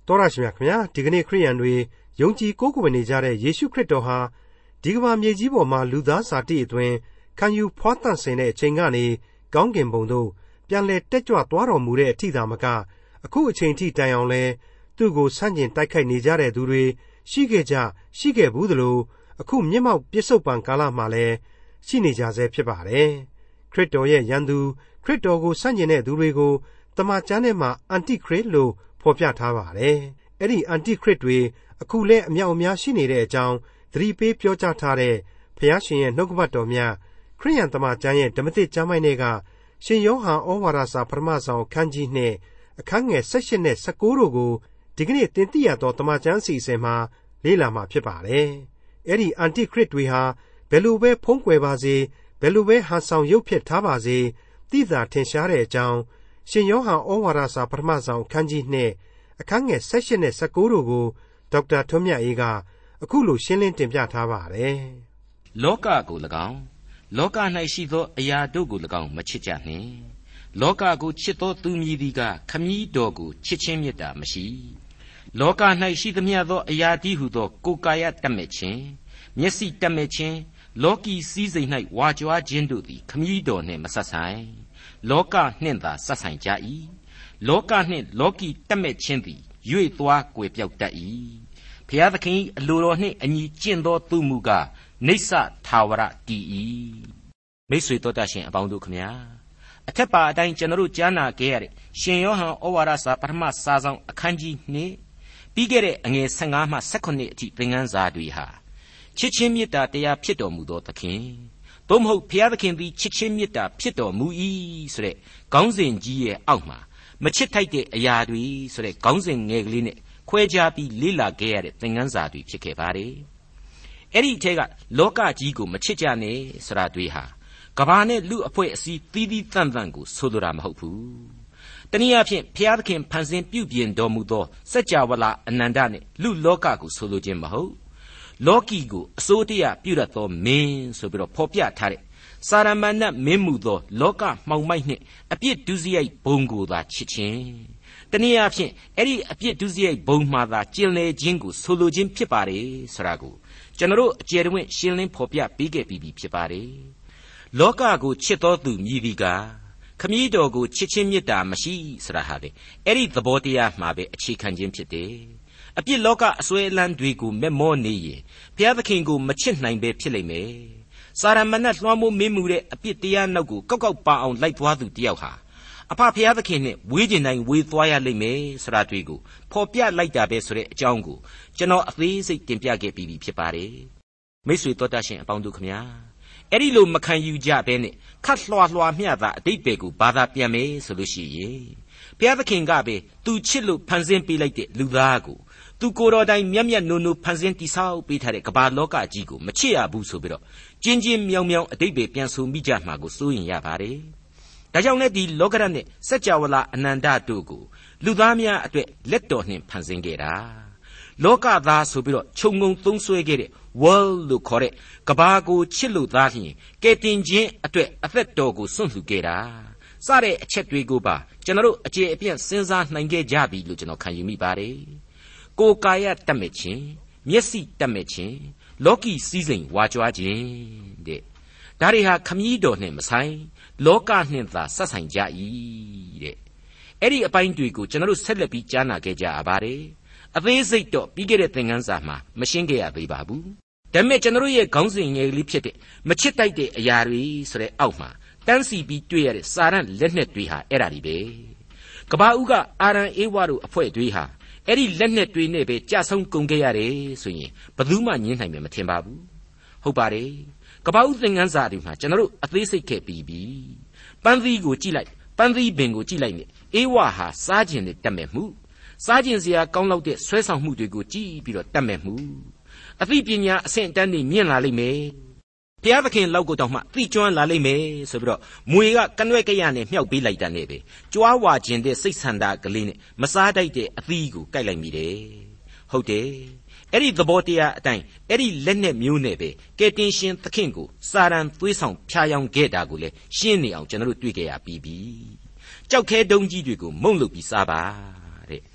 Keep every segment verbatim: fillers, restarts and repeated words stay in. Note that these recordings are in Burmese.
တော်ရရှိမြခင်ဗျာဒီကနေ့ခရိယန်တွေယုံကြည်ကိုးကွယ်နေကြတဲ့ယေရှုခရစ်တော်ဟာဒီကမ္ဘာမြေကြီးပေါ်မှာလူသားစာတိအတွင်းခံယူဖွားသန့်စင်တဲ့အချိန်ကနေကောင်းကင်ဘုံသို့ပြန်လည်တက်ကြွသွားတော်မူတဲ့အထိသာမကအခုအချိန်ထိတိုင်အောင်လဲသူ့ကိုဆန့်ကျင်တိုက်ခိုက်နေကြတဲ့သူတွေရှိခဲ့ကြရှိခဲ့ဘူးသလိုအခုမျက်မှောက်ပြစ္ဆုတ်ပံကာလမှာလည်းရှိနေကြဆဲဖြစ်ပါတယ်ခရစ်တော်ရဲ့ယံသူခရစ်တော်ကိုဆန့်ကျင်တဲ့သူတွေကိုတမန်ကျမ်းထဲမှာအန်တိခရစ်လို့ဖော်ပြထားပါတယ်အဲ့ဒီအန်တိခရစ်တွေအခုလည်းအမြောက်အများရှိနေတဲ့အကြောင်းသတိပေးပြောကြားထားတဲ့ဘုရားရှင်ရဲ့နှုတ်ကပတ်တော်များခရစ်ယာန်တမန်ကျမ်းရဲ့ဓမ္မသစ်ကျမ်းပိုင်းတွေကရှင်ယောဟန်ဩဝါဒစာပထမဆုံးအခန်းကြီးနှစ်အခန်းငယ်၁၈နဲ့၁၉တို့ကိုဒီကနေ့သင်သိရသောတမန်ကျမ်းစီစဉ်မှာလေ့လာမှာဖြစ်ပါတယ်အဲ့ဒီအန်တိခရစ်တွေဟာဘယ်လိုပဲဖုံးကွယ်ပါစေဘယ်လိုပဲဟန်ဆောင်ရုပ်ဖြစ်ထားပါစေသိသာထင်ရှားတဲ့အကြောင်းရှင်ယောဟန်ဩဝါဒစာပထမဆုံးအခန်းကြီးနှစ်အခန်းငယ်၁၈နဲ့၁၉တို့ကိုဒေါက်တာထွန်းမြတ်အေးကအခုလိုရှင်းလင်းတင်ပြထားပါတယ်လောကကို၎င်းလောက၌ရှိသောအရာတို့ကို၎င်းမချစ်ကြနှင့်လောကကိုချစ်သောသူမည်သည်ကခမည်းတော်ကိုချစ်ခြင်းမေတ္တာမရှိလောက၌ရှိသမျှသောအရာတည်းဟုသောကိုယ်ကာယတတ်မဲ့ခြင်းမျက်စိတတ်မဲ့ခြင်းလောကီစည်းစိမ်၌ဝါကြွားခြင်းတို့သည်ခမည်းတော်နှင့်မဆက်ဆိုင်လောကနှင့်သာဆက်ဆိုင်ကြ၏လောကနှင့်လောကီတတ်မဲ့ခြင်းသည်ရွေ့သွားကွယ်ပြောက်တတ်၏ဘုရားသခင်အလိုတော်နှင့်အညီကျင့်သောသူမူကားနိစ္စထာဝရတည်၏မိတ်ဆွေတို့တတ်ရှင်အပေါင်းတို့ခမညာအထက်ပါအတိုင်းကျွန်တော်တို့ကြားနာခဲ့ရတဲ့ရှင်ယောဟန်ဩဝါဒစာပထမစာဆောင်အခန်းကြီးနှစ်ပြီးခဲ့တဲ့အငယ်၁၅မှ၁၈အထိသင်ခန်းစာတွေဟာချစ်ချင်းမေတ္တာတရားဖြစ်တော်မူသောသခင်သို့မဟုတ်ဘုရားသခင်သည်ချစ်ချင်းမေတ္တာဖြစ်တော်မူ၏ဆိုတဲ့ခေါင်းစဉ်ကြီးရဲ့အောက်မှာမချစ်ထိုက်တဲ့အရာတွေဆိုတဲ့ခေါင်းစဉ်ငယ်ကလေးနဲ့ခွဲခြားပြီးလေ့လာခဲ့ရတဲ့သင်ခန်းစာတွေဖြစ်ခဲ့ပါတယ်အဲ့ဒီအထက်ကလောကကြီးကိုမချစ်ကြနဲ့ဆိုတာတွေဟာကဘာနဲ့လူအဖွဲ့အစည်းသီးသီးသန့်သန့်ကိုဆိုလိုတာမဟုတ်ဘူးတနည်းအားဖြင့်ဘုရားသခင်ဖန်ဆင်းပြုပြင်တော်မူသောစัจ java လာအနန္တနဲ့လူလောကကိုဆိုလိုခြင်းမဟုတ်လောကီကိုအစိုးတရားပြုတတ်သောမင်းဆိုပြီးတော့ဖော်ပြထားတဲ့စာရမဏတ်မင်းမူသောလောကမှောင်မိုက်နှင့်အပြစ်ဒုစရိုက်ဘုံကိုသာချစ်ခြင်းတနည်းအားဖြင့်အဲ့ဒီအပြစ်ဒုစရိုက်ဘုံမှာသာကျင်လည်ခြင်းကိုဆိုလိုခြင်းဖြစ်ပါတယ်ဆိုတာကိုကျွန်တော်တို့အကျယ်တဝင့်ရှင်းလင်းဖော်ပြပေးခဲ့ပြီးပြီဖြစ်ပါတယ်လောကကိုချစ်တော်သူမြည်သည်ကခမည်းတော်ကိုချစ်ချင်းမေတ္တာမရှိဆိုတာဟာလေအဲ့ဒီသဘောတရားမှာပဲအခြေခံခြင်းဖြစ်တယ်အပြစ်လောကအစွဲအလန်းတွေကိုမက်မောနေရင်ဘုရားသခင်ကိုမချစ်နိုင်ပဲဖြစ်လိမ့်မယ်စာရမဏတ်လွှမ်းမိုးမင်းမှုတဲ့အပြစ်တရားနောက်ကိုကောက်ကောက်ပါအောင်လိုက်သွားသူတယောက်ဟာအဖဘုရားသခင်နဲ့ဝေးကျင်တိုင်းဝေးသွားရလိမ့်မယ်ဆိုတာတွေ့ကိုဖော်ပြလိုက်တာပဲဆိုတဲ့အကြောင်းကိုကျွန်တော်အသေးစိတ်တင်ပြခဲ့ပြီးပြီဖြစ်ပါတယ်မိတ်ဆွေတော်တတ်ရှင်အပေါင်းတို့ခမညာအဲ့ဒီလိုမခံယူကြဘဲနဲ့ခတ်လွှာလွှာမျှတာအတိတ်ပဲကိုဘာသာပြန်မယ်ဆိုလို့ရှိရင်ဘုရားသခင်ကပဲသူချစ်လို့ဖန်ဆင်းပေးလိုက်တဲ့လူသားကိုသူကိုယ်တော်တိုင်မျက်မျက်နှုံနှုံဖန်ဆင်းတိဆောက်ပေးထားတဲ့ကမ္ဘာလောကကြီးကိုမချစ်ရဘူးဆိုပြီးတော့ကျင်းချင်းမြောင်မြောင်အတိတ်ပဲပြန်ဆိုမိကြမှာကိုစိုးရင်ရပါတယ်ဒါကြောင့်လည်းဒီလောကရနဲ့စัจ java လာအနန္တတို့ကိုလူသားများအတွက်လက်တော်နှင့်ဖန်ဆင်းခဲ့တာလောကသားဆိုပြီးတော့ခြုံငုံသုံးဆွဲခဲ့တဲ့ world လို့ခေါ်တဲ့ကမ္ဘာကိုချစ်လို့သားလျင်ကဲတင်ခြင်းအတွက်အသက်တော်ကိုစွန့်လှူခဲ့တာစတဲ့အချက်တွေကိုပါကျွန်တော်တို့အကျေအပြန့်စဉ်းစားနိုင်ခဲ့ကြပြီလို့ကျွန်တော်ခံယူမိပါတယ်ကိုယ်ကာယတတ်မဲ့ခြင်းမျက်စိတတ်မဲ့ခြင်းလောကီစည်းစိမ်ဝါကြွားခြင်းတဲ့ဒါတွေဟာခမည်းတော်နဲ့မဆိုင်လောကနှင့်သာဆက်ဆိုင်ကြ၏တဲ့အဲ့ဒီအပိုင်းတွေကိုကျွန်တော်တို့ဆက်လက်ပြီးကြားနာခဲ့ကြရပါတယ်အသေးစိတ်တော့ပြီးခဲ့တဲ့သင်ခန်းစာမှာမရှင်းခဲ့ရသေးပါဘူးဒါပေမဲ့ကျွန်တော်တို့ရဲ့ခေါင်းစဉ်ငယ်လေးဖြစ်တဲ့မချစ်တိုက်တဲ့အရာတွေဆိုတဲ့အောက်မှာတန်းစီပြီးတွေ့ရတဲ့စာရန်လက်နက်တွေဟာအဲ့ဒါတွေပဲကဘာဦးကအာရန်အေဝါတို့အဖွဲ့တွေဟာအဲ့ဒီလက်နက်တွေနဲ့ပဲကြာဆုံးကုန်ခဲ့ရတယ်ဆိုရင်ဘယ်သူမှညှင်းနိုင်မယ်မထင်ပါဘူးဟုတ်ပါတယ်ကဘာဦးသင်ခန်းစာတွေမှာကျွန်တော်တို့အသေးစိတ်ခဲ့ပြီးပြီပန်းသီးကိုကြည့်လိုက်ပန်းသီးပင်ကိုကြည့်လိုက်နဲ့အေဝါဟာစားခြင်းနဲ့တတ်မဲ့မှုစားခြင်းစရာကောင်းလောက်တဲ့ဆွဲဆောင်မှုတွေကိုကြည့်ပြီးတော့တတ်မဲ့မှုအသိပညာအဆင့်အတန်းတွေမြင့်လာလိမ့်မယ်ဘုရားသခင်လောက်ကိုတောင်မှသိကျွမ်းလာလိမ့်မယ်ဆိုပြီးတော့မွေကကနွဲ့ကရနဲ့မြှောက်ပေးလိုက်တာနဲ့ပဲကြွားဝါခြင်းတဲ့စိတ်ဆန္ဒကလေးနဲ့မစားတတ်တဲ့အသီးကိုကိုက်လိုက်မိတယ်ဟုတ်တယ်အဲ့ဒီသဘောတရားအတိုင်းအဲ့ဒီလက်နဲ့မျိုးနဲ့ပဲကယ်တင်ရှင်သခင်ကိုစာရန်သွေးဆောင်ဖြားယောင်းခဲ့တာကိုလည်းရှင်းနေအောင်ကျွန်တော်တို့တွေ့ကြရပြီးပြီကြောက်ခဲတုံးကြီးတွေကိုမုံလုပ်ပြီးစားပါတဲ့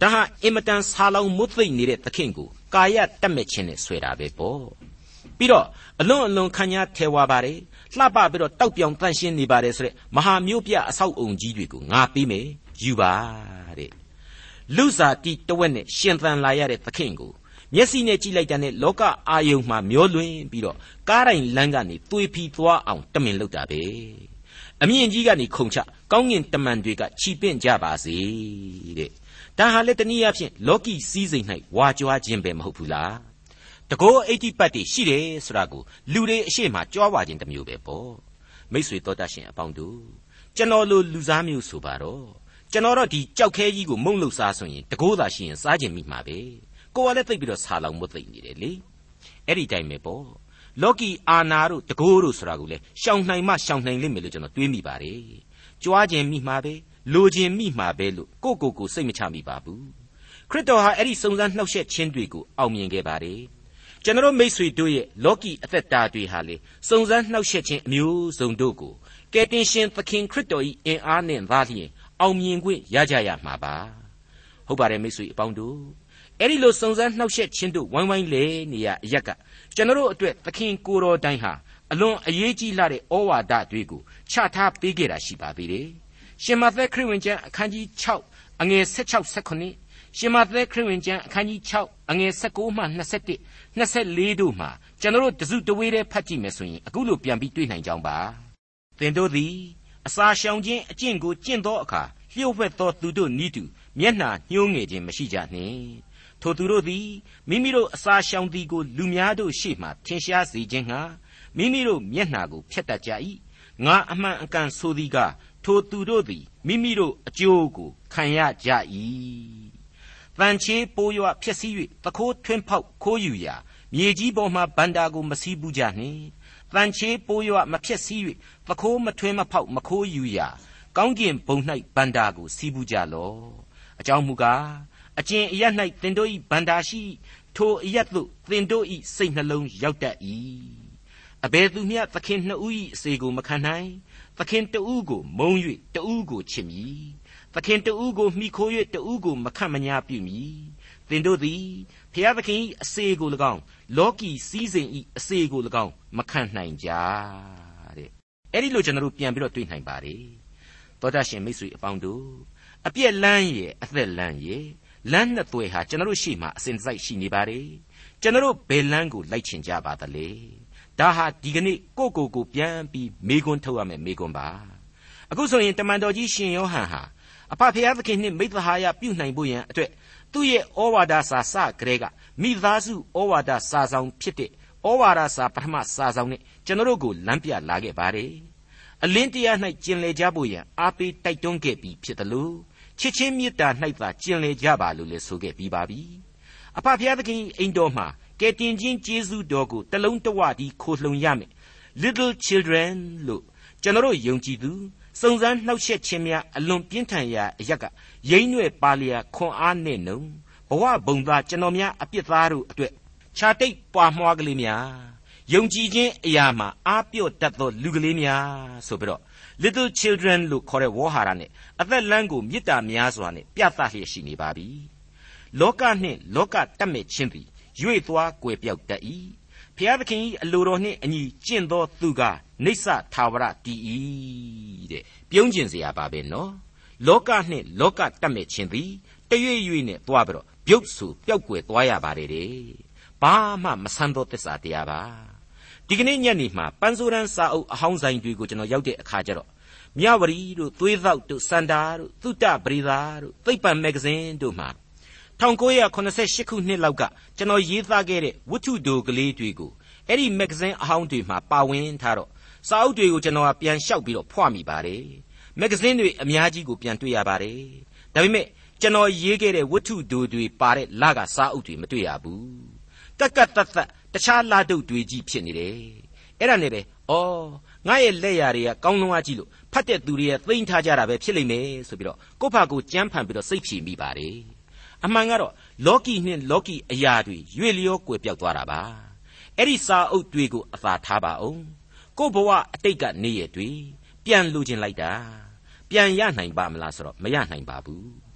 ဒါဟာအင်မတန်ဆာလောင်မွတ်သိမ့်နေတဲ့သခင်ကိုကာယတတ်မဲ့ခြင်းနဲ့ဆွဲတာပဲပေါ့ပြီးတော့အလွန်အလွန်ခံညာထဲဝါပါတယ်လှပပြီးတော့တောက်ပြောင်တန့်ရှင်းနေပါတယ်ဆိုတဲ့မဟာမျိုးပြအဆောက်အုံကြီးတွေကိုငါပြီးမယ်ယူပါတဲ့လူစားတီတဝက်နဲ့ရှင်သန်လာရတဲ့သခင်ကိုမျက်စိနဲ့ကြည့်လိုက်တဲ့နဲ့လောကအာယုံမှာမျောလွင်ပြီးတော့ကားတိုင်းလမ်းကနေသွေးဖီသွားအောင်တမင်လုပ်တာပဲအမြင့်ကြီးကနေခုန်ချကောင်းငင်တမန်တွေကချီပင့်ကြပါစေတဲ့ဒါဟာလေတနည်းအားဖြင့်လောကီစည်းစိမ်၌ဝါကြွားခြင်းပဲမဟုတ်ဘူးလားတကောအဋ္ဌိပတ်တွေရှိတယ်ဆိုတာကိုလူတွေအရှိမကြွားဝါခြင်းတစ်မျိုးပဲပေါ့မိတ်ဆွေတော်တတ်ရှင်အပေါင်းတို့ကျွန်တော်လိုလူစားမျိုးဆိုပါတော့ကျွန်တော်တော့ဒီကြောက်ခဲကြီးကိုမုံလို့စားဆိုရင်တကောသာရှိရင်စားခြင်းမိမှာပဲကိုယ်ကလည်းသိပ်ပြီးတော့ဆာလောင်မသိမ့်နေတယ်လေအဲ့ဒီတိုင်းပဲပေါ့လောကီအာနာတို့တကိုးတို့ဆိုတာကိုလေရှောင်နိုင်မှရှောင်နိုင်လိမ့်မယ်လို့ကျွန်တော်တွေးမိပါတယ်ကြွားခြင်းမိမှာပဲလိုခြင်းမိမှာပဲလို့ကိုကိုကိုစိတ်မချမိပါဘူးခရစ်တော်ဟာအဲ့ဒီစုံစမ်းနှောက်ယှက်ခြင်းတွေကိုအောင်မြင်ခဲ့ပါတယ်ကျွန်တော်မိတ်ဆွေတို့ရဲ့လောကီအသက်တာတွေဟာလေစုံစမ်းနှောက်ယှက်ခြင်းအမျိုးစုံတို့ကိုကယ်တင်ရှင်သခင်ခရစ်တော်၏အင်အားနဲ့သာလျှင်အောင်မြင်ခွင့်ရကြရမှာပါဟုတ်ပါတယ်မိတ်ဆွေအပေါင်းတို့အဲ့ဒီလိုစုံစမ်းနှောက်ယှက်ခြင်းတို့ဝိုင်းဝိုင်းလေနေရအရက်ကကျွန်တော်တို့အတွက်သခင်ကိုယ်တော်တိုင်းဟာအလွန်အရေးကြီးလာတဲ့ဩဝါဒတွေကိုချထားပေးခဲ့တာရှိပါသေးတယ်ရှင်မသက်ခရစ်ဝင်ကျမ်းအခန်းကြီး၆အငယ်၁၆ ၁၉ရှင်မသက်ခရစ်ဝင်ကျမ်းအခန်းကြီး၆အငယ်၁၉မှ၂၁ ၂၄တို့မှာကျွန်တော်တို့တစုတဝေးတည်းဖတ်ကြည့်မယ်ဆိုရင်အခုလိုပြန်ပြီးတွေ့နိုင်ကြောင်းပါသင်တို့သည်အစာရှောင်ခြင်းအကျင့်ကိုကျင့်သောအခါလျှို့ဝှက်သောသူတို့နီးတူမျက်နှာညှိုးငယ်ခြင်းမရှိကြနှင့်ထိုသူတို့သည်မိမိတို့အစာရှောင်သည်ကိုလူများတို့ရှေ့မှထင်ရှားစေခြင်းငှာမိမိတို့မျက်နှာကိုဖျက်တတ်ကြ၏ငါအမှန်အကန်ဆိုသည်ကထိုသူတို့သည်မိမိတို့အကျိုးကိုခံရကြ၏တန်ချေပိုးရွဖျက်ဆီး၍သခိုးထွင်းဖောက်ခိုးယူရာမြေကြီးပေါ်မှဗန္တာကိုမစည်းဘူးကြနှင့်တန်ချေပိုးရွမဖျက်ဆီး၍သခိုးမထွင်းမဖောက်မခိုးယူရာကောင်းကင်ဘုံ၌ဗန္တာကိုစည်းဘူးကြလော့အကြောင်းမူကားအကျင့်အရ၌သင်တို့၏ဗန္တာရှိထိုအရသို့သင်တို့၏စိတ်နှလုံးရောက်တတ်၏အဘယ်သူမျှသခင်နှစ်ဦး၏အစေကိုမခံနိုင်သခင်တဦးကိုမုန်း၍တဦးကိုချစ်မည်သခင်တဦးကိုမှီခို၍တဦးကိုမခန့်မညာပြုမည်သင်တို့သည်ဖျားသခင်၏အစေကို၎င်းလောကီစည်းစိမ်၏အစေကို၎င်းမခံနိုင်ကြတဲ့အဲ့ဒီလိုကျွန်တော်တို့ပြန်ပြီးတော့တွေးနိုင်ပါတယ်သောတာရှင်မိတ်ဆွေအပေါင်းတို့အပြည့်လန်းရဲ့အသက်လန်းရဲ့လမ်းနှစ်သွယ်ဟာကျွန်တော်တို့ရှေ့မှာအစဉ်တစိုက်ရှိနေပါတယ်ကျွန်တော်တို့ဘယ်လမ်းကိုလိုက်ချင်ကြပါသလဲဒါဟာဒီကနေ့ကိုကိုကိုပြန်ပြီးမေးခွန်းထုတ်ရမယ်မေးခွန်းပါအခုဆိုရင်တမန်တော်ကြီးရှင်ယောဟန်ဟာအဖဖျားသခင်နှင့်မိဿဟာယပြုနိုင်ဖို့ရန်အတွက်သူ့ရဲ့ဩဝါဒစာစကလေးကမိသားစုဩဝါဒစာဆောင်ဖြစ်တဲ့ဩဝါဒစာပထမစာဆောင်နဲ့ကျွန်တော်တို့ကိုလမ်းပြလာခဲ့ပါတယ်အလင်းတရား၌ကျင်လည်ကြဖို့ရန်အားပေးတိုက်တွန်းခဲ့ပြီးဖြစ်တယ်လို့ချစ်ချင်းမေတ္တာ၌သာကျင်လည်ကြပါလို့လည်းဆိုခဲ့ပြီးပါပြီအဖဖျားသခင်အိမ်တော်မှာကယ်တင်ခြင်းကျေးဇူးတော်ကိုတလုံးတဝတည်းခိုလှုံရမယ် little children လို့ကျွန်တော်တို့ယုံကြည်သူစုံစမ်းနှောက်ယှက်ခြင်းများအလွန်ပြင်းထန်ရာအရက်ကရိမ့်ရွယ်ပါလျာခွန်အားနဲ့နှုံဘဝဘုံသားကျွန်တော်များအပြစ်သားတို့အတွက်ခြာတိတ်ပွားမွှားကလေးများယုံကြည်ခြင်းအရာမှာအားပြော့တတ်သောလူကလေးများဆိုပြီးတော့ little children လို့ခေါ်တဲ့ဝေါ်ဟာရနဲ့အသက်လမ်းကိုမေတ္တာများစွာနဲ့ပြသလျက်ရှိနေပါပြီလောကနှင့်လောကတတ်မဲ့ခြင်းသည်ရွေ့သွားကွယ်ပြောက်တတ်၏ဖျားသခင်၏အလိုတော်နှင့်အညီကျင့်သောသူကနိစ္စထာဝရတည်၏တဲ့ပြုံးကျင်เสียပါပဲနော်လောကနှင့်လောကတတ်မဲ့ခြင်းသည်တရွေ့ရွေ့နဲ့သွားပြီးတော့ပြုတ်ဆူပျောက်ကွယ်သွားရပါတယ်တဲ့ဘာမှမဆန်းသောသစ္စာတရားပါဒီကနေ့ညနေမှာပန်းစိုးရန်စာအုပ်အဟောင်းဆိုင်တွေကိုကျွန်တော်ရောက်တဲ့အခါကျတော့မြဝရီတို့သွေးသောက်တို့စန္ဒာတို့သုတပရိသာတို့သိပ္ပံမဂ္ဂဇင်းတို့မှာ၁၉၇၈ခုနှစ်လောက်ကကျွန်တော်ရေးသားခဲ့တဲ့ဝတ္ထုတိုကလေးတွေကိုအဲ့ဒီမဂ္ဂဇင်းအဟောင်းတွေမှာပါဝင်ထားတော့စာအုပ်တွေကိုကျွန်တော်ကပြန်လျှောက်ပြီးတော့ဖွမိပါတယ်မဂ္ဂဇင်းတွေအများကြီးကိုပြန်တွေ့ရပါတယ်ဒါပေမဲ့ကျွန်တော်ရေးခဲ့တဲ့ဝတ္ထုတိုတွေပါတဲ့လကစာအုပ်တွေမတွေ့ရဘူးကက်ကက်တတ်တတ်တခြားလာတုပ်တွေကြီးဖြစ်နေတယ်အဲ့ဒါနဲ့ပဲဩငါရဲ့လက်ရာတွေကကောင်းလုံးအားကြီးလို့ဖတ်တဲ့သူတွေကသိမ်းထားကြတာပဲဖြစ်လိမ့်မယ်ဆိုပြီးတော့ကိုယ့်ဘာကိုကြမ်းဖန်ပြီးတော့စိတ်ဖြေမိပါတယ်အမှန်ကတော့လောကီနှင့်လောကီအရာတွေရွေ့လျောကွယ်ပြောက်သွားတာပါအဲ့ဒီစာအုပ်တွေကိုအသာထားပါအောင်ကိုယ့်ဘဝအတိတ်ကနေရတွေပြန်လူချင်းလိုက်တာပြန်ရနိုင်ပါမလားဆိုတော့မရနိုင်ပါဘူး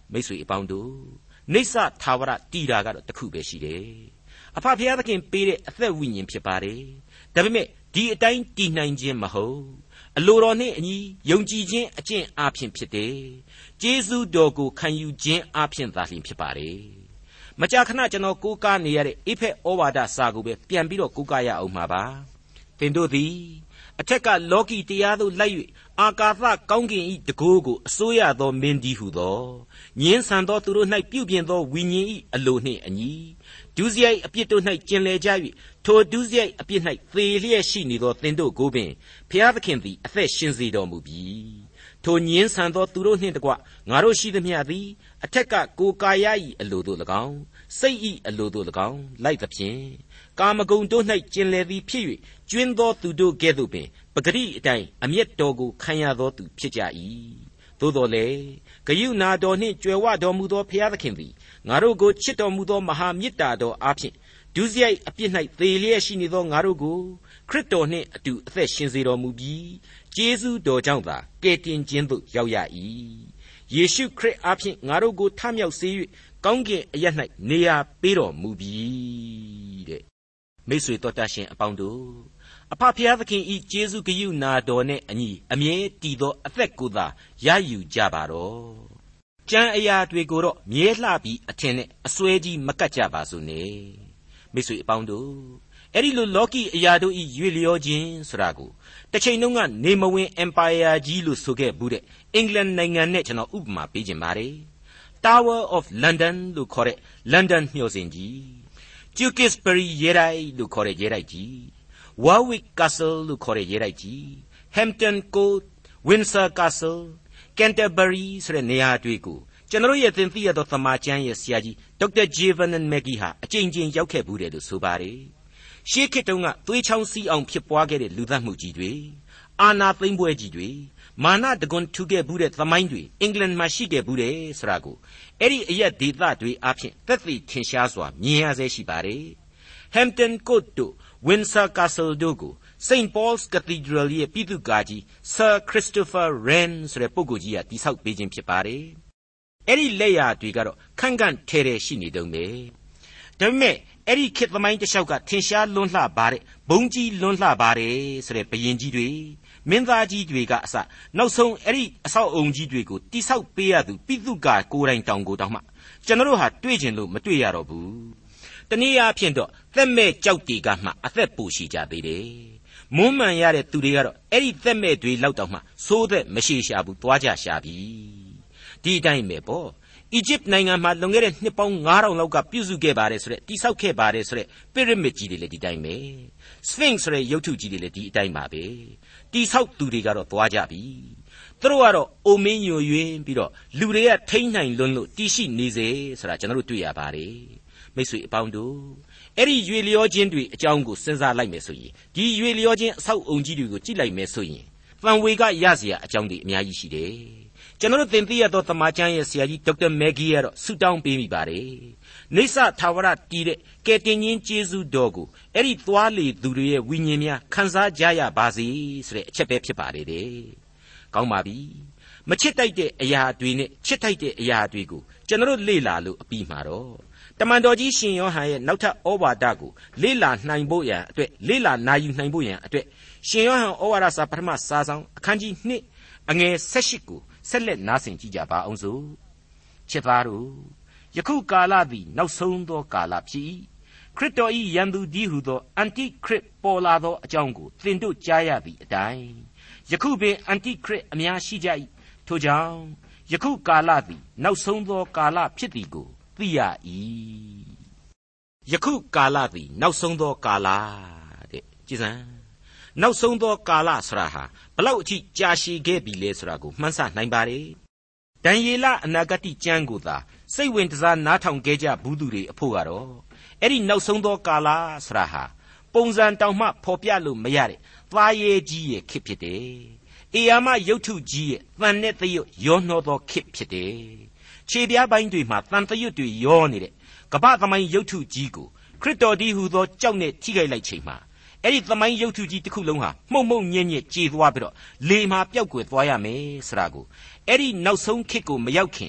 မိတ်ဆွေအပေါင်းတို့နိစ္စထာဝရတည်တာကတော့တစ်ခုပဲရှိတယ်အဖဖျားသခင်ပေးတဲ့အသက်ဝိညာဉ်ဖြစ်ပါတယ်ဒါပေမဲ့ဒီအတိုင်းတည်နိုင်ခြင်းမဟုတ်အလိုတော်နှင့်အညီယုံကြည်ခြင်းအကျင့်အားဖြင့်ဖြစ်တယ်ကျေးဇူးတော်ကိုခံယူခြင်းအားဖြင့်သာလျှင်ဖြစ်ပါတယ်မကြာခဏကျွန်တော်ကိုးကားနေရတဲ့အိဖက်ဩဝါဒစာကိုပဲပြန်ပြီးတော့ကိုးကားရအောင်မှာပါသင်တို့သည်အထက်ကလောကီတရားသို့လိုက်၍အာကာသကောင်းကင်၏တကိုးကိုအစိုးရသောမင်းကြီးဟုသောညင်းဆန်သောသူတို့၌ပြုပြင်သောဝိညာဉ်၏အလိုနှင့်အညီဒုစရိုက်အပြစ်တို့၌ကျင်လည်ကြ၍ထိုဒုစရိုက်အပြစ်၌သေလျက်ရှိနေသောသင်တို့ကိုပင်ဖျားသခင်သည်အသက်ရှင်စေတော်မူပြီထိုညင်းဆန်သောသူတို့နှင့်တကွငါတို့ရှိသမျှသည်အထက်ကကိုယ်ကာယ၏အလိုတို့၎င်းစိတ်၏အလိုတို့၎င်းလိုက်သဖြင့်ကာမဂုဏ်တို့၌ကျင်လည်သည်ဖြစ်၍ကျွင်းသောသူတို့ကဲ့သို့ပင်ပဂရိအတိုင်းအမျက်တော်ကိုခံရသောသူဖြစ်ကြ၏သို့တော်လည်းဂယုဏတော်နှင့်ကြွယ်ဝတော်မူသောဖျားသခင်သည်ငါတို့ကိုချစ်တော်မူသောမဟာမေတ္တာတော်အားဖြင့်ဒုစရိုက်အပြစ်၌သေလျက်ရှိနေသောငါတို့ကိုခရစ်တော်နှင့်အတူအသက်ရှင်စေတော်မူပြီးကျေးဇူးတော်ကြောင့်သာကယ်တင်ခြင်းသို့ရောက်ရ၏ယေရှုခရစ်အားဖြင့်ငါတို့ကိုထမြောက်စေ၍ကောင်းကင်အရပ်၌နေရာပေးတော်မူပြီတဲ့မိတ်ဆွေတော်တတ်ရှင်အပေါင်းတို့အဖဖျားသခင်ဤကျေးဇူးဂရုဏာတော်နဲ့အညီအမြဲတည်သောအသက်ကိုသာရယူကြပါတော့ကျမ်းအရာတွေကိုတော့မြဲလှပြီးအထင်နဲ့အစွဲကြီးမကတ်ကြပါစို့နဲ့မိတ်ဆွေအပေါင်းတို့အဲ့ဒီလိုလောကီအရာတို့ဤရွေလျောခြင်းဆိုတာကိုတစ်ချိန်လုံးကနေမဝင် empire ကြီးလို့ဆိုခဲ့ဘူးတဲ့အင်္ဂလန်နိုင်ငံနဲ့ကျွန်တော်ဥပမာပေးခြင်းပါတယ် Tower of London လို့ခေါ်တဲ့ London မျှော်စင်ကြီး Tewkesbury ရဲတိုက်လို့ခေါ်တဲ့ရဲတိုက်ကြီး Warwick Castle လို့ခေါ်တဲ့ရဲတိုက်ကြီး Hampton Court Windsor Castle Canterbury ဆိုတဲ့နေရာတွေကိုကျွန်တော်ရဲ့သင်သိရသောသမာကျမ်းရဲ့ဆရာကြီးဒေါက်တာ Jevan Maggie ဟာအကြိမ်ကြိမ်ရောက်ခဲ့ဘူးတယ်လို့ဆိုပါတယ်ရှေးခေတ်တုန်းကသွေးချောင်းစီးအောင်ဖြစ်ပွားခဲ့တဲ့လူသတ်မှုကြီးတွေအာဏာသိမ်းပွဲကြီးတွေမာနတကွန်ထူခဲ့ဘူးတဲ့သမိုင်းတွေအင်္ဂလန်မှာရှိခဲ့ဘူးတယ်ဆိုတာကိုအဲ့ဒီအရက်ဒေသတွေအဖြစ်သက်သေထင်ရှားစွာမြင်ရစေရှိပါတယ် Hampton Court တို့ Windsor Castle တို့ကို Saint Paul's Cathedral ရဲ့ပြည်သူ့ကာကြီး Sir Christopher Wren ဆိုတဲ့ပုဂ္ဂိုလ်ကြီးကတည်ဆောက်ပေးခြင်းဖြစ်ပါတယ်အဲ့ဒီလက်ရာတွေကတော့ခန့်ခန့်ထဲထဲရှိနေတုံးပဲဒါပေမဲ့အဲ့ဒီခေတ်သမိုင်းတစ်လျှောက်ကထင်ရှားလွန်းလှပါတဲ့ဘုံကြီးလွန်းလှပါတယ်ဆိုတဲ့ဘုရင်ကြီးတွေမင်းသားကြီးတွေကအစနောက်ဆုံးအဲ့ဒီအဆောက်အုံကြီးတွေကိုတိဆောက်ပေးရသူပြည်သူ့ကာကိုယ်တိုင်တောင်ကိုတောင်မှကျွန်တော်တို့ဟာတွေ့ကျင်လို့မတွေ့ရတော့ဘူးတနည်းအားဖြင့်တော့သက်မဲ့ကြောက်တီကမှအသက်ပိုရှိကြသေးတယ်မွမ်းမံရတဲ့သူတွေကတော့အဲ့ဒီသက်မဲ့တွေလောက်တောင်မှသိုးသက်မရှိရှာဘူးသွားကြရှာပြီဒီအတိုင်းပဲပေါ့အီဂျစ်နိုင်ငံမှာလွန်ခဲ့တဲ့နှစ်ပေါင်းငါးထောင်လောက်ကပြုစုခဲ့ပါတယ်ဆိုတဲ့တိဆောက်ခဲ့ပါတယ်ဆိုတဲ့ပီရမစ်ကြီးတွေလည်းဒီတိုင်းပဲစဖင့်ဆိုတဲ့ရုပ်ထုကြီးတွေလည်းဒီအတိုင်းပါပဲတိဆောက်သူတွေကတော့သွားကြပြီသူတို့ကတော့အိုမင်းညိုယွင်းပြီးတော့လူတွေကထိန်းနိုင်လွန်းလို့တည်ရှိနေစေဆိုတာကျွန်တော်တို့တွေ့ရပါတယ်မိတ်ဆွေအပေါင်းတို့အဲ့ဒီရွေလျောခြင်းတွေအကြောင်းကိုစဉ်းစားလိုက်မယ်ဆိုရင်ဒီရွေလျောခြင်းအဆောက်အုံကြီးတွေကိုကြည့်လိုက်မယ်ဆိုရင်သံဝေကရစရာအကြောင်းတွေအများကြီးရှိတယ်ကျွန်တော်တို့သင်သိရသောသမာကျမ်းရဲ့ဆရာကြီးဒေါက်တာမက်ဂီကတော့ဆုတောင်းပေးမိပါတယ်နေဆထာဝရတည်တဲ့ကယ်တင်ရှင်ကျေးဇူးတော်ကိုအဲ့ဒီသွားလေသူတွေရဲ့ဝိညာဉ်များခံစားကြရပါစေဆိုတဲ့အချက်ပဲဖြစ်ပါတယ်တဲ့ကောင်းပါပြီမချစ်တိုက်တဲ့အရာတွေနဲ့ချစ်တိုက်တဲ့အရာတွေကိုကျွန်တော်တို့လေ့လာလို့အပြီးမှာတော့တမန်တော်ကြီးရှင်ယောဟန်ရဲ့နောက်ထပ်ဩဝါဒကိုလေ့လာနိုင်ဖို့ရန်အတွက်လေ့လာနာယူနိုင်ဖို့ရန်အတွက်ရှင်ယောဟန်ဩဝါဒစာပထမစာဆောင်အခန်းကြီးနှစ်အငယ်၁၈ကိုဆက်လက်နားဆင်ကြည့်ကြပါအောင်စို့ချစ်သားတို့ယခုကာလသည်နောက်ဆုံးသောကာလဖြစ်၏ခရစ်တော်၏ယံသူဒီဟုသောအန်တိခရစ်ပေါ်လာသောအကြောင်းကိုသင်တို့ကြားရသည့်အတိုင်းယခုပင်အန်တိခရစ်အများရှိကြ၏ထိုကြောင့်ယခုကာလသည်နောက်ဆုံးသောကာလဖြစ်သည်ကိုသိရ၏ယခုကာလသည်နောက်ဆုံးသောကာလတဲ့ကြည်စမ်းနောက်ဆုံးသောကာလဆရာဟာဘလောက်အထိကြာရှည်ခဲ့ပြီလဲဆိုတာကိုမှန်းဆနိုင်ပါတယ်။ဒံယေလအနာဂတိကျမ်းကိုသာစိတ်ဝင်စားနားထောင်ခဲ့ကြဘူးသူတွေအဖို့ကတော့အဲ့ဒီနောက်ဆုံးသောကာလဆရာဟာပုံစံတောင်မှဖော်ပြလို့မရတဲ့သားရဲကြီးရဲ့ခေတ်ဖြစ်တယ်။အေယာမရုပ်ထုကြီးရဲ့တန်နဲ့သရွတ်ရောနှောသောခေတ်ဖြစ်တယ်။ခြေပြားပိုင်းတွေမှာတန်သရွတ်တွေရောနေတဲ့ကပ္ပသမိုင်းရုပ်ထုကြီးကိုခရစ်တော်ဒီဟူသောကြောက်နဲ့ထိခိုက်လိုက်ချိန်မှာအဲ့ဒီသမိုင်းရုပ်ထုကြီးတစ်ခုလုံးဟာမှုန့်မှုန့်ညံ့ညံ့ကြေသွားပြီးတော့လေမှာပျောက်ကွယ်သွားရမယ်ဆိုတာကိုအဲ့ဒီနောက်ဆုံးခေတ်ကိုမရောက်ခင်ခ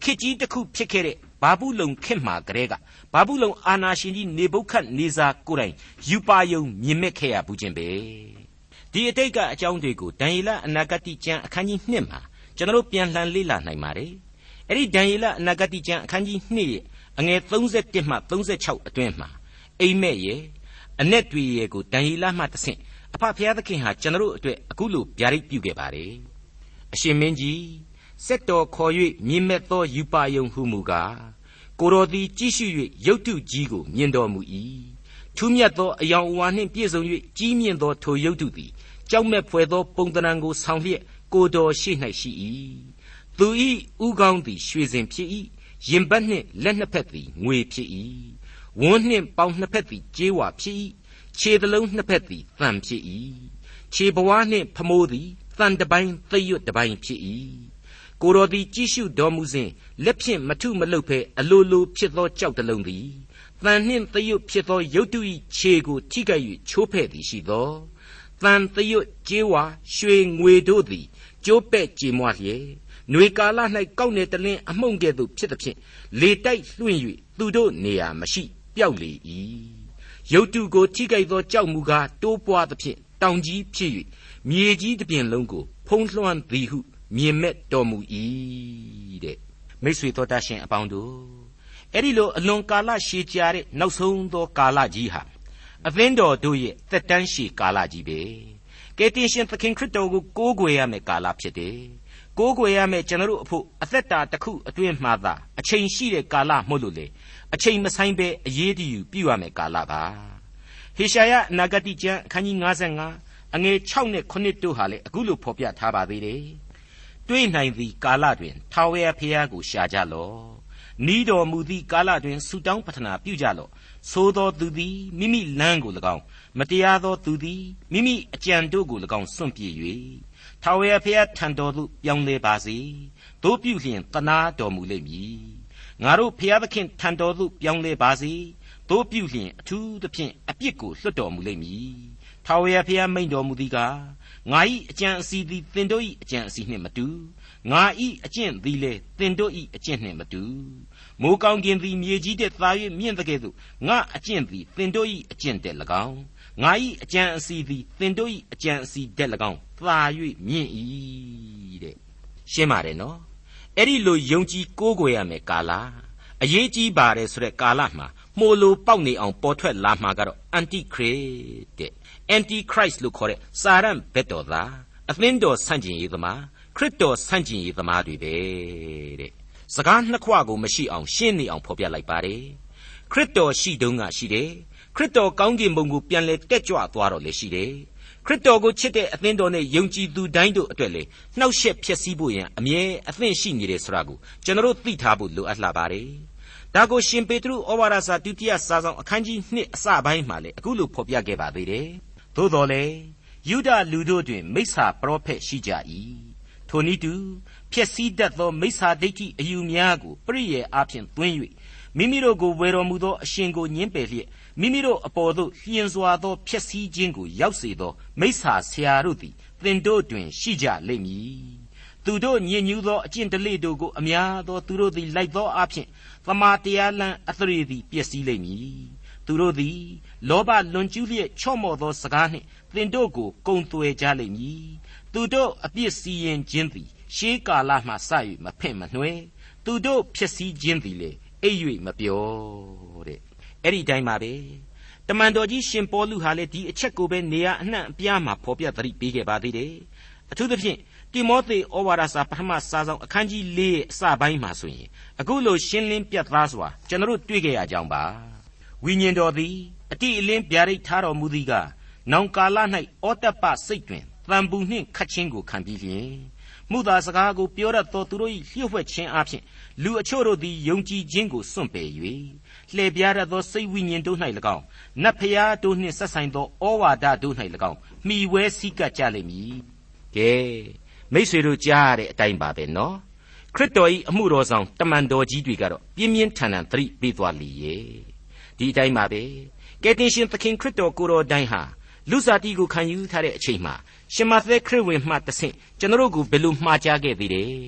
ခေတ်ကြီးတစ်ခုဖြစ်ခဲ့တဲ့ဘာဘူးလုံခေတ်မှာကလေးကဘာဘူးလုံအာနာရှင်ကြီးနေဘုခတ်နေစာကိုယ်တိုင်ယူပါယုံမြင်မဲ့ခဲ့ရဘူးခြင်းပဲဒီအတိတ်ကအကြောင်းတွေကိုဒံယေလအနာဂတိကျမ်းအခန်းကြီးနှစ်မှာကျွန်တော်တို့ပြန်လှန်လေ့လာနိုင်ပါတယ်အဲ့ဒီဒံယေလအနာဂတိကျမ်းအခန်းကြီးနှစ်ရဲ့အငယ်၃၁မှ၃၆အတွင်းမှာအိမ်မက်ရဲ့အ내တွေရဲ့ကိုဒံယေလမှတဆင့်အဖဖျားသခင်ဟာကျွန်တော်တို့အတွက်အခုလိုဗျာဒိတ်ပြုခဲ့ပါတယ်အရှင်မင်းကြီးစက်တော်ခေါ်၍မြင်မဲ့သောယူပါယုံဟုမူကားကိုတော်သည်ကြည့်ရှု၍ရုပ်တုကြီးကိုမြင်တော်မူ၏ထူးမြတ်သောအယောင်အဝါနှင့်ပြည့်စုံ၍ကြီးမြင့်သောထိုရုပ်တုသည်ကြောက်မဲ့ဖွယ်သောပုံသဏ္ဍာန်ကိုဆောင်လျက်ကိုတော်ရှိ၌ရှိ၏သူ၏ဥကောင်းသည်ရွှေစင်ဖြစ်၏ရင်ဘတ်နှင့်လက်နှစ်ဖက်သည်ငွေဖြစ်၏ဝန်းနှင့်ပေါင်နှစ်ဖက်သည်ကြေးဝါဖြစ်၏ခြေသလုံးနှစ်ဖက်သည်သံဖြစ်၏ခြေဘဝနှင့်ဖမိုးသည်သံတပိုင်းသိရွတ်တပိုင်းဖြစ်၏ကိုတော်သည်ကြည့်ရှုတော်မူစဉ်လက်ဖြင့်မထုမလုတ်ဖဲအလိုလိုဖြစ်သောကြောက်တလုံးသည်သံနှင့်သိရွတ်ဖြစ်သောရုပ်တု၏ခြေကိုထိခိုက်၍ချိုးဖဲ့သည်ရှိသောသံသိရွတ်ကြေးဝါရွှေငွေတို့သည်ကျိုးပဲ့ကြေမွလျက်ຫນွေကာလ၌ကောက်နေတလင်းအမှုန့်ကဲ့သို့ဖြစ်သည်ဖြင့်လေတိုက်လွှင့်၍သူတို့နေရာမရှိပျောက်လေ၏ရုပ်တုကိုထိခိုက်သောကြောက်မူကားတိုးပွားသည်ဖြင့်တောင်ကြီးဖြစ်၍မြေကြီးတစ်ပြင်လုံးကိုဖုံးလွှမ်းသည်ဟုမြင်မဲ့တော်မူ၏တဲ့မိတ်ဆွေတော်တတ်ရှင်အပေါင်းတို့အဲ့ဒီလိုအလွန်ကာလရှည်ကြာတဲ့နောက်ဆုံးသောကာလကြီးဟာအသင်းတော်တို့ရဲ့သက်တမ်းရှည်ကာလကြီးပဲကယ်တင်ရှင်သခင်ခရစ်တော်ကိုကိုးကွယ်ရမယ့်ကာလဖြစ်တယ်ကိုးကွယ်ရမယ့်ကျွန်တော်တို့အဖို့အသက်တာတစ်ခုအတွင်းမှာသာအချိန်ရှိတဲ့ကာလမဟုတ်လို့လေအချိန်မဆိုင်ပဲအရေးတယူပြုရမယ့်ကာလပါဟေရှာယအနာဂတိကျမ်းအခန်းကြီး၅၅အငယ်၆နဲ့၇တို့ဟာလေအခုလိုဖော်ပြထားပါသေးတယ်တွေ့နိုင်သည့်ကာလတွင်ထာဝရဘုရားကိုရှာကြလော့နီးတော်မူသည့်ကာလတွင်ဆုတောင်းပတနာပြုကြလော့သို့သောသူသည်မိမိလမ်းကို၎င်းမတရားသောသူသည်မိမိအကြံတို့ကို၎င်းစွန့်ပြေး၍ထာဝရဘုရားထံတော်သို့ပြောင်းလဲပါစေတို့ပြုလျင်တနာတော်မူလိမ့်မည်ငါတို့ဘုရားသခင်ထံတော်သို့ပြောင်းလဲပါစေတို့ပြုလျင်အထူးသဖြင့်အပြစ်ကိုလွတ်တော်မူလိမ့်မည်ထာဝရဘုရားမိန့်တော်မူသည်ကားငါ၏အကြံအစီသည်သင်တို့၏အကြံအစီနှင့်မတူငါ၏အကျင့်သည်လည်းသင်တို့၏အကျင့်နှင့်မတူမိုးကောင်းကင်သည်မြေကြီးတည်းသာ၍မြင့်တဲ့ကဲ့သို့ငါအကျင့်သည်သင်တို့၏အကျင့်တည်း၎င်းငါ၏အကြံအစီသည်သင်တို့၏အကြံအစီတည်း၎င်းသာ၍မြင့်၏တဲ့ရှင်းပါတယ်နော်အဲ့ဒီလိုယုံကြည်ကိုးကွယ်ရမယ်ကာလအရေးကြီးပါတယ်ဆိုတဲ့ကာလမှာမှိုလိုပေါက်နေအောင်ပေါ်ထွက်လာမှာကတော့ Antichrist တဲ့ Antichrist လို့ခေါ်တဲ့စာရန်ဘက်တော်သားအသင်းတော်ဆန့်ကျင်ရေးသမားခရစ်တော်ဆန့်ကျင်ရေးသမားတွေပဲတဲ့စကားနှစ်ခွကိုမရှိအောင်ရှင်းနေအောင်ဖော်ပြလိုက်ပါတယ်ခရစ်တော်ရှိတုန်းကရှိတယ်ခရစ်တော်ကောင်းကင်ဘုံကိုပြန်လဲတက်ကြွသွားတော့လည်းရှိတယ်ခရစ်တော်ကိုချစ်တဲ့အသင်းတော်နဲ့ယုံကြည်သူတိုင်းတို့အတွက်လေနှောက်ယှက်ဖျက်ဆီးဖို့ရန်အမြဲအသင့်ရှိနေတယ်ဆိုတာကိုကျွန်တော်တို့သိထားဖို့လိုအပ်လာပါတယ်ဒါကိုရှင်ပေတရုဩဝါဒစာဒုတိယစာဆောင်အခန်းကြီးနှစ်အစပိုင်းမှာလေအခုလိုဖော်ပြခဲ့ပါသေးတယ်သို့တော်လေယူဒလူတို့တွင်မိစ္ဆာပရောဖက်ရှိကြ၏ထိုနည်းတူဖျက်ဆီးတတ်သောမိစ္ဆာဒိဋ္ဌိအယူများကိုပရိယေအားဖြင့်သွင်း၍မိမိတို့ကိုဝယ်တော်မူသောအရှင်ကိုညှင်းပယ်လျက်မိမိတို့အပေါ်သို့လျင်စွာသောဖျက်ဆီးခြင်းကိုရောက်စေသောမိစ္ဆာဆရာတို့သည်သင်တို့တွင်ရှိကြလိမ့်မည်သူတို့ညဉ့်ညူးသောအကျင့်ဓလေ့တို့ကိုအများသောသူတို့သည်လိုက်သောအဖြစ်သမာတရားလမ်းအသရေသည်ပျက်စီးလိမ့်မည်သူတို့သည်လောဘလွန်ကျူးလျက်ချော့မော့သောစကားနှင့်သင်တို့ကိုကုံသွယ်ကြလိမ့်မည်သူတို့အပြစ်စီရင်ခြင်းသည်ရှေးကာလမှစ၍မဖင့်မနှွဲသူတို့ဖြစ်စည်းခြင်းသည်လေအိပ်၍မပြောတဲ့အဲ့ဒီတိုင်းပါပဲတမန်တော်ကြီးရှင်ပေါလုဟာလေဒီအချက်ကိုပဲနေရာအနှံ့အပြားမှာဖော်ပြသတိပေးခဲ့ပါသေးတယ်အထူးသဖြင့်တိမောသေဩဝါဒစာပထမစာဆောင်အခန်းကြီး၄ရဲ့အစပိုင်းမှာဆိုရင်အခုလိုရှင်းလင်းပြတ်သားစွာကျွန်တော်တို့တွေ့ခဲ့ရကြောင်းပါဝိညာဉ်တော်သည်အတိအလင်းဗျာဒိတ်ထားတော်မူသည်ကနောင်ကာလ၌ဩတ္တပစိတ်တွင်တံပူနှင့်ခတ်ခြင်းကိုခံပြီးလျင်မုသာစကားကိုပြောရသောသူတို့၏လျှို့ဝှက်ခြင်းအပြင်လူအချို့တို့သည်ယုံကြည်ခြင်းကိုစွန့်ပယ်၍လှည့်ပြားရသောစိတ်ဝိညာဉ်တို့၌၎င်းနတ်ဖျားတို့နှင့်ဆက်ဆိုင်သောဩဝါဒတို့၌၎င်းမှီဝဲစည်းကပ်ကြလိမ့်မည်ကဲမိတ်ဆွေတို့ကြားရတဲ့အတိုင်းပါပဲနော်ခရစ်တော်၏အမှုတော်ဆောင်တမန်တော်ကြီးတွေကတော့ပြင်းပြင်းထန်ထန်သတိပေးသွားလိရဲ့ဒီအတိုင်းပါပဲကယ်တင်ရှင်သခင်ခရစ်တော်ကိုယ်တော်တိုင်ဟာလူစားတီကိုခံယူထားတဲ့အချိန်မှာရှင်မသက်ခရစ်ဝင်မှတဆင့်ကျွန်တော်တို့ကိုဘယ်လိုမှားကြားခဲ့သေးတယ်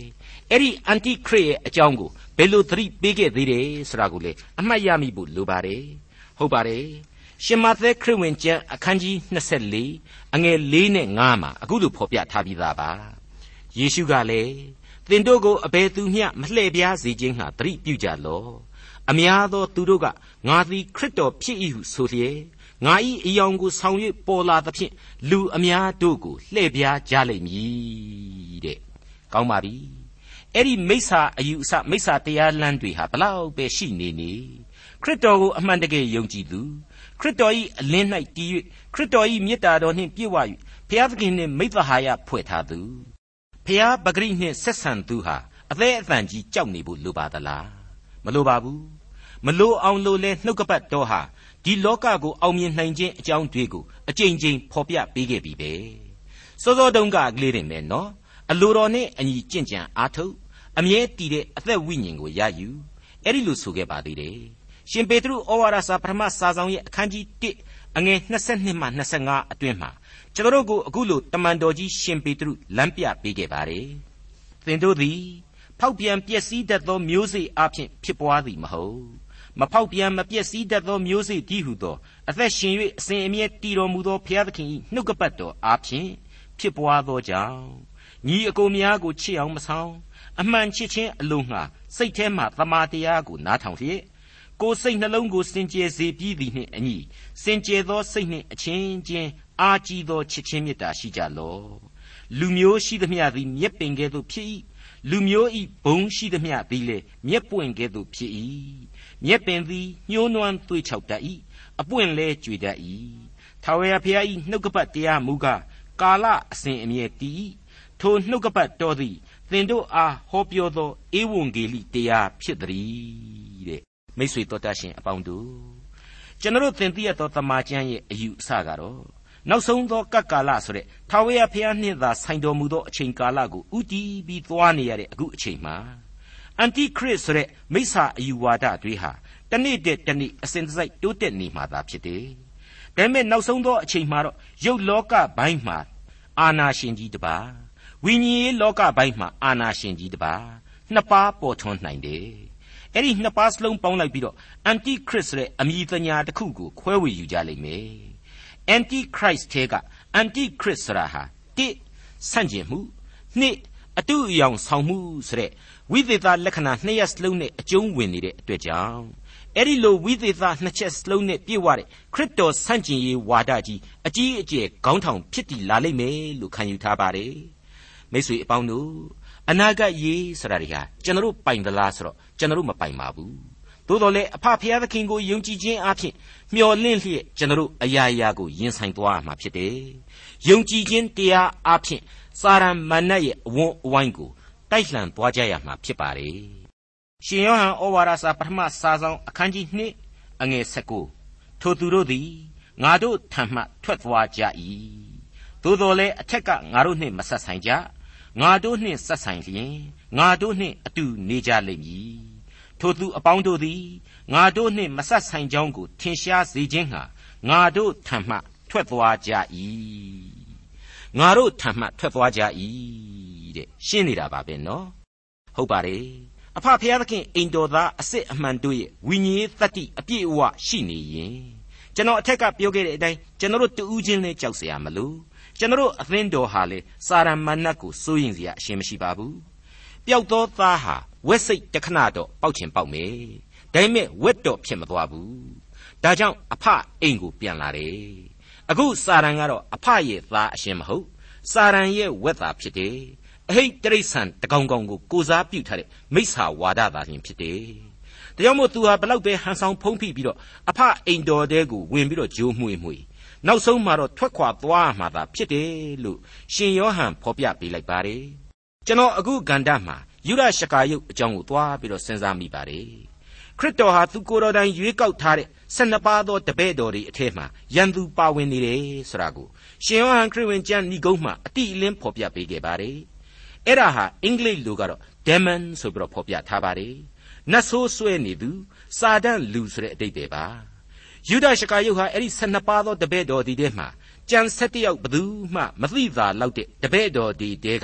အဲ့ဒီအန်တီခရစ်ရဲ့အကြောင်းကိုဘယ်လိုသတိပေးခဲ့သေးတယ်ဆိုတာကိုလေအမှတ်ရမိဖို့လိုပါတယ်ဟုတ်ပါတယ်ရှင်မသက်ခရစ်ဝင်ကျမ်းအခန်းကြီး၂၄အငယ်၄နဲ့၅မှာအခုလိုဖော်ပြထားပြီးသားပါယေရှုကလည်းသင်တို့ကိုအဘယ်သူမျှမလှည့်ပြားစေခြင်းငှာသတိပြုကြလော့အများသောသူတို့ကငါသည်ခရစ်တော်ဖြစ်၏ဟုဆိုလျက်ငါ၏အယောင်ကိုဆောင်၍ပေါ်လာသဖြင့်လူအများတို့ကိုလှည့်ပြားကြလိမ့်မည်တဲ့ကောင်းပါပြီအဲ့ဒီမိစ္ဆာအယူအဆမိစ္ဆာတရားလမ်းတွေဟာဘလောက်ပဲရှိနေနေခရစ်တော်ကိုအမှန်တကယ်ယုံကြည်သူခရစ်တော်၏အလင်း၌တည်၍ခရစ်တော်၏မေတ္တာတော်နှင့်ပြည့်ဝ၍ဘုရားသခင်နှင့်မိဿဟာယဖွဲ့ထားသူဘုရားပဂရိနှင့်ဆက်ဆံသူဟာအသေးအသံကြီးကြောက်နေဖို့လိုပါသလားမလိုပါဘူးမလိုအောင်လို့လဲနှုတ်ကပတ်တော်ဟာဒီလောကကိုအောင်မြင်နိုင်ခြင်းအကြောင်းတွေကိုအကြိမ်ကြိမ်ဖော်ပြပေးခဲ့ပြီပဲစောစောတုန်းကကလေးတွေနဲ့နော်အလိုတော်နဲ့အညီကြင့်ကြံအားထုတ်အမြဲတည်တဲ့အသက်ဝိညာဉ်ကိုရယူအဲ့ဒီလိုဆိုခဲ့ပါသေးတယ်ရှင်ပေတရုဩဝါဒစာပထမစာဆောင်ရဲ့အခန်းကြီး၁အငယ်၂၂မှ၂၅အတွင်းမှာကျွန်တော်တို့ကိုအခုလိုတမန်တော်ကြီးရှင်ပေတရုလမ်းပြပေးခဲ့ပါတယ်သင်တို့သည်ဖောက်ပြန်ပျက်စီးတတ်သောမျိုးစေ့အဖြစ်ဖြစ်ပွားသည်မဟုတ်မဖောက်ပြန်မပျက်စီးတတ်သောမျိုးစေ့တည်းဟုသောအသက်ရှင်၍အစဉ်အမြဲတည်တော်မူသောဘုရားသခင်၏နှုတ်ကပတ်တော်အားဖြင့်ဖြစ်ပွားသောကြောင့်ညီအကိုများကိုချစ်အောင်မဆောင်အမှန်ချစ်ခြင်းအလိုငှာစိတ်ထဲမှသမာတရားကိုနားထောင်လျက်ကိုယ်စိတ်နှလုံးကိုစင်ကြယ်စေပြီးသည်နှင့်အညီစင်ကြယ်သောစိတ်နှင့်အချင်းချင်းအားကြီးသောချစ်ခြင်းမေတ္တာရှိကြလော့လူမျိုးရှိသမျှသည်မြက်ပင်ကဲ့သို့ဖြစ်၏လူမျိုးဤဘုံရှိသမျှသည်လည်းမြက်ပွင့်ကဲ့သို့ဖြစ်၏မြက်ပင်သည်ညှိုးနွမ်းသွေးချောက်တတ်၏အပွင့်လဲကြွေတတ်၏ထာဝရဘုရား၏နှုတ်ကပတ်တရားမူကားကာလအစဉ်အမြဲတည်၏ထိုနှုတ်ကပတ်တော်သည်သင်တို့အားဟောပြောသောဧဝံဂေလိတရားဖြစ်သည်တဲ့မိတ်ဆွေတော်တတ်ရှင်အပေါင်းတို့ကျွန်တော်သင်သိရသောတမန်ကျမ်းရဲ့အယူအဆကတော့နောက်ဆုံးသောကပ်ကာလဆိုတဲ့ထာဝရဘုရားနှင့်သာဆိုင်တော်မူသောအချိန်ကာလကိုဥတီးပြီးသွားနေရတဲ့အခုအချိန်မှာအန်တီခရစ်ဆိုတဲ့မိစ္ဆာအယူဝါဒတွေဟာတနေ့တည်းတနေ့အစဉ်တစိုက်တိုးတက်နေမှာသာဖြစ်တယ်။ဒါပေမဲ့နောက်ဆုံးသောအချိန်မှာတော့ရုပ်လောကဘိုင်းမှာအာနာရှင်ကြီးတစ်ပါးဝိညာဉ်ရေးလောကဘိုင်းမှာအာနာရှင်ကြီးတစ်ပါးနှစ်ပါးပေါ်ထွန်းနိုင်တယ်။အဲ့ဒီနှစ်ပါးစလုံးပေါင်းလိုက်ပြီးတော့အန်တီခရစ်ဆိုတဲ့အမည်တညာတစ်ခုကိုခွဲဝေယူကြလိမ့်မယ်။ Antichrist ထဲက Antichrist ဆိုတာဟာတစ်ဆန့်ကျင်မှုနှစ်အတူအယောင်ဆောင်မှုဆိုတဲ့ဝိသေသလက္ခဏာနှစ်ရပ်စလုံးနဲ့အကျုံးဝင်နေတဲ့အတွက်ကြောင့်အဲ့ဒီလိုဝိသေသနှစ်ချက်စလုံးနဲ့ပြည့်ဝတဲ့ခရစ်တော်ဆန့်ကျင်ရေးဝါဒကြီးအကြီးအကျယ်ခေါင်းထောင်ဖြစ်တည်လာလိမ့်မယ်လို့ခံယူထားပါတယ်မိတ်ဆွေအပေါင်းတို့အနာဂတ်ရေးဆိုတာတွေဟာကျွန်တော်တို့ပိုင်သလားဆိုတော့ကျွန်တော်တို့မပိုင်ပါဘူးသို့တော်လည်းအဖဖျားသခင်ကိုယုံကြည်ခြင်းအပြင်မျှော်လင့်လျက်ကျွန်တော်တို့အရာရာကိုရင်ဆိုင်သွားမှာဖြစ်တယ်။ယုံကြည်ခြင်းတရားအပြင်စာရန်မာနရဲ့အဝန်းအဝိုင်းကိုတိုက်လှန်သွားကြရမှာဖြစ်ပါတယ်။ရှင်ယောဟန်ဩဝါဒစာပထမစာဆောင်အခန်းကြီး၂အငယ်၁၉ထိုသူတို့သည်ငါတို့ထံမှထွက်သွားကြ၏။သို့တော်လည်းအထက်ကငါတို့နှင့်မဆက်ဆိုင်ကြ။ငါတို့နှင့်ဆက်ဆိုင်လျင်ငါတို့နှင့်အတူနေကြလိမ့်မည်။ထိုသူအပေါင်းတို့သည်ငါတို့နှင့်မဆက်ဆိုင်ကြောင်းကိုထင်ရှားစေခြင်းဟာငါတို့ထံမှထွက်သွားကြ၏ငါတို့ထံမှထွက်သွားကြ၏တဲ့ရှင်းနေတာပါပဲနော်ဟုတ်ပါတယ်အဖဖျားသခင်အိမ်တော်သားအစစ်အမှန်တို့ရဲ့ဝိညာဉ်ရေးသတ္တိအပြည့်အဝရှိနေရင်ကျွန်တော်အထက်ကပြောခဲ့တဲ့အတိုင်းကျွန်တော်တို့တူးချင်းလေးကြောက်เสียမလို့ကျွန်တော်တို့အသင်းတော်ဟာလေစာရမဏတ်ကိုစိုးရင်เสียအရှင်းမရှိပါဘူးပျောက်သောသားဟာဝက်စိတ်တခဏတော့ပေါက်ချင်ပေါက်မယ်ဒါပေမဲ့ဝက်တော့ဖြစ်မသွားဘူးဒါကြောင့်အဖအိမ်ကိုပြန်လာတယ်အခုစာရန်ကတော့အဖရဲ့သားအရှင်းမဟုတ်စာရန်ရဲ့ဝက်သားဖြစ်တယ်အဟိတ်တရိษံတကောင်ကောင်ကိုကိုစားပြုထားတဲ့မိစ္ဆာဝါဒသာလျှင်ဖြစ်တယ်ဒါကြောင့်မို့သူဟာဘလောက်ပဲဟန်ဆောင်ဖုံးဖိပြီးတော့အဖအိမ်တော်တဲကိုဝင်ပြီးတော့ဂျိုးမှု့မှု့နောက်ဆုံးမှာတော့ထွက်ခွာသွားမှသာဖြစ်တယ်လို့ရှင်ယောဟန်ဖော်ပြပေးလိုက်ပါတယ်ကျွန်တော်အခုဂန္ဓမှာယုဒရှကာယုတ်အကြောင်းကိုသွားပြီးတော့စဉ်းစားမိပါတယ်ခရစ်တော်ဟာသူကိုယ်တော်တိုင်ရွေးကောက်ထားတဲ့ဆယ်နှစ်ပါးသောတပည့်တော်တွေအထက်မှာယန်သူပါဝင်နေတယ်ဆိုတာကိုရှင်ယောဟန်ခရစ်ဝင်ကျမ်းဏိဂုံးမှာအတိအလင်းဖော်ပြပေးခဲ့ပါတယ်အဲ့ဒါဟာအင်္ဂလိပ်လိုကတော့ demon ဆိုပြီးတော့ဖော်ပြထားပါတယ်နတ်ဆိုးဆွဲနေသူစာတန်လူဆိုတဲ့အဓိပ္ပာယ်ပါယုဒရှကာယုတ်ဟာအဲ့ဒီဆယ်နှစ်ပါးသောတပည့်တော်ဒီထဲမှာကျန်ဆက်တယောက်ဘသူမှမသိသာလောက်တဲ့တပည့်တော်ဒီတဲက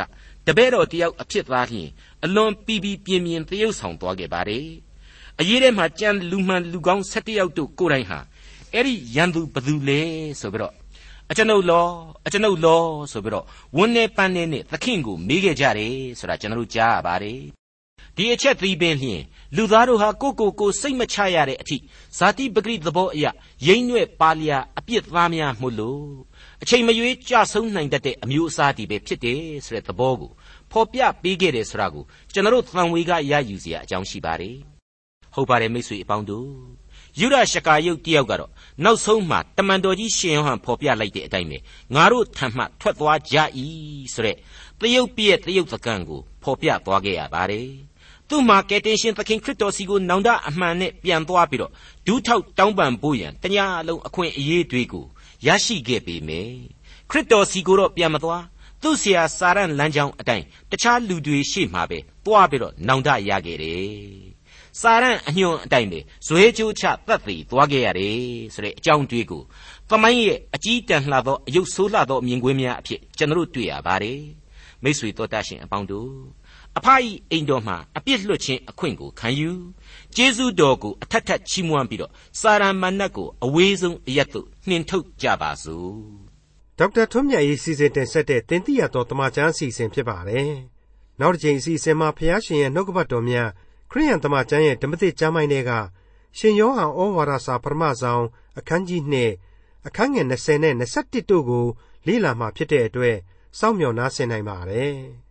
တပည့်တော်တယောက်အဖြစ်သားလျင်အလွန်ပီပီပြင်းပြင်းသရုပ်ဆောင်သွားခဲ့ပါတယ်အရေးထဲမှာကြံလူမှန်လူကောင်း၁၁ယောက်တို့ကိုယ်တိုင်ဟာအဲ့ဒီရန်သူဘသူလဲဆိုပြီးတော့အကျွန်ုပ်လောအကျွန်ုပ်လောဆိုပြီးတော့ဝန်းနေပန်းနေနဲ့သခင်ကိုမေးခဲ့ကြတယ်ဆိုတာကျွန်တော်တို့ကြားရပါတယ်ဒီအချက်သီးပင်လျင်လူသားတို့ဟာကိုကိုကိုစိတ်မချရတဲ့အထိဇာတိပဂရိသဘောအရရိမ့်ညွဲ့ပါလျာအပြစ်သားများမှုလို့အချိန်မရွေးကြဆုံးနိုင်တတ်တဲ့အမျိုးအစားဒီပဲဖြစ်တယ်ဆိုတဲ့သဘောကိုဖော်ပြပေးခဲ့တယ်ဆိုတာကိုကျွန်တော်တို့သံဝေကရယူစရာအကြောင်းရှိပါတယ်ဟုတ်ပါတယ်မိတ်ဆွေအပေါင်းတို့ယူဒရှကာယုတ်တယောက်ကတော့နောက်ဆုံးမှာတမန်တော်ကြီးရှင်ယောဟန်ဖော်ပြလိုက်တဲ့အတိုင်းပဲငါတို့ထံမှထွက်သွားကြ၏ဆိုတဲ့တရုတ်ပြည့်တရုတ်သကံကိုဖော်ပြသွားခဲ့ရပါတယ်သူ့မှာကယ်တင်ရှင်သခင်ခရစ်တော်စီကိုနောင်တအမှန်နဲ့ပြန်သွားပြီးတော့ဒူးထောက်တောင်းပန်ဖို့ရန်တညာလုံးအခွင့်အရေးတွေကိုရရှိခဲ့ပေမယ့်ခရစ်တော်စီကိုတော့ပြန်မသွားသူ့ဆရာစာရန်လမ်းကြောင်းအတိုင်းတခြားလူတွေရှေ့မှာပဲသွားပြီးတော့နောင်တရခဲ့တယ်စာရန်အညွန့်အတိုင်းပဲဇွဲကြိုးချတတ်သိသွားခဲ့ရတယ်ဆိုတဲ့အကြောင်းတွေကိုသမိုင်းရဲ့အကြီးတန်းလှသောအယုတ်ဆိုးလှသောမြင်ကွင်းများအဖြစ်ကျွန်တော်တို့တွေ့ရပါတယ်မိတ်ဆွေတော်တတ်ရှင်အပေါင်းတို့အဖအီအိမ်တော်မှာအပြစ်လွတ်ခြင်းအခွင့်ကိုခံယူကျေးဇူးတော်ကိုအထက်ထက်ချီးမွမ်းပြီးတော့စာရန်မဏတ်ကိုအဝေးဆုံးအရက်သို့နှင်ထုတ်ကြပါစို့ဒေါက်တာထွန်းမြတ်ရေးစီစဉ်တင်ဆက်တဲ့တင်ပြရတော်တမချန်းအစီအစဉ်ဖြစ်ပါတယ်နောက်တစ်ချိန်အစီအစဉ်မှာဖျားရှင်ရဲ့နှုတ်ကပတ်တော်များခရိယန်တမချန်းရဲ့ဓမ္မသစ်ကျမ်းပိုင်းတွေကရှင်ယောဟန်ဩဝါဒစာပထမဆုံးအခန်းကြီးနှစ်အခန်းငယ်၂၀နဲ့၂၁တို့ကိုလေ့လာမှဖြစ်တဲ့အတွက်စောင့်မျှော်နားဆင်နိုင်ပါတယ်